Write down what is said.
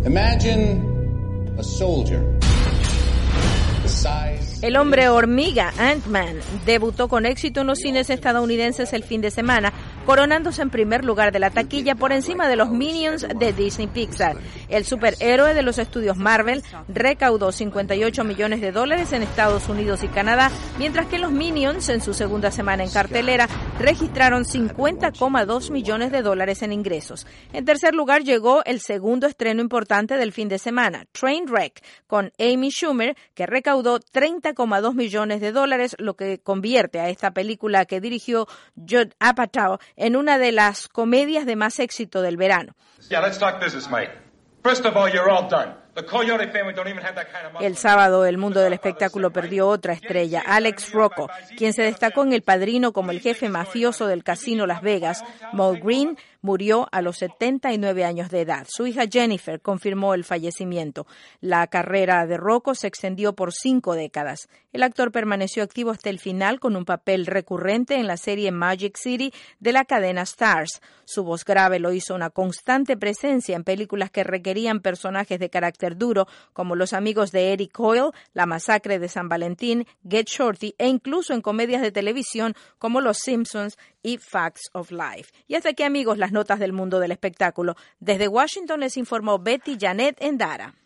Imagine a soldier the size. El hombre hormiga, Ant-Man, debutó con éxito en los cines estadounidenses el fin de semana, coronándose en primer lugar de la taquilla por encima de los Minions de Disney Pixar. El superhéroe de los estudios Marvel recaudó $58 millones en Estados Unidos y Canadá, mientras que los Minions, en su segunda semana en cartelera, registraron $50,2 millones en ingresos. En tercer lugar llegó el segundo estreno importante del fin de semana, Trainwreck, con Amy Schumer, que recaudó $30,2 millones, lo que convierte a esta película que dirigió Judd Apatow en una de las comedias de más éxito del verano. Yeah, let's talk business, mate. First of all, you're all done. The Coyote family don't even have that kind of muscle. El sábado, el mundo del espectáculo perdió otra estrella, Alex Rocco, quien se destacó en El Padrino como el jefe mafioso del casino Las Vegas. Moe Greene murió a los 79 años de edad. Su hija Jennifer confirmó el fallecimiento. La carrera de Rocco se extendió por 5 décadas. El actor permaneció activo hasta el final con un papel recurrente en la serie Magic City de la cadena Starz. Su voz grave lo hizo una constante presencia en películas que requerían personajes de carácter duro, como Los amigos de Eric Coyle, La masacre de San Valentín, Get Shorty, e incluso en comedias de televisión como Los Simpsons y Facts of Life. Y hasta aquí, amigos, las notas del mundo del espectáculo. Desde Washington les informó Betty Janet Endara.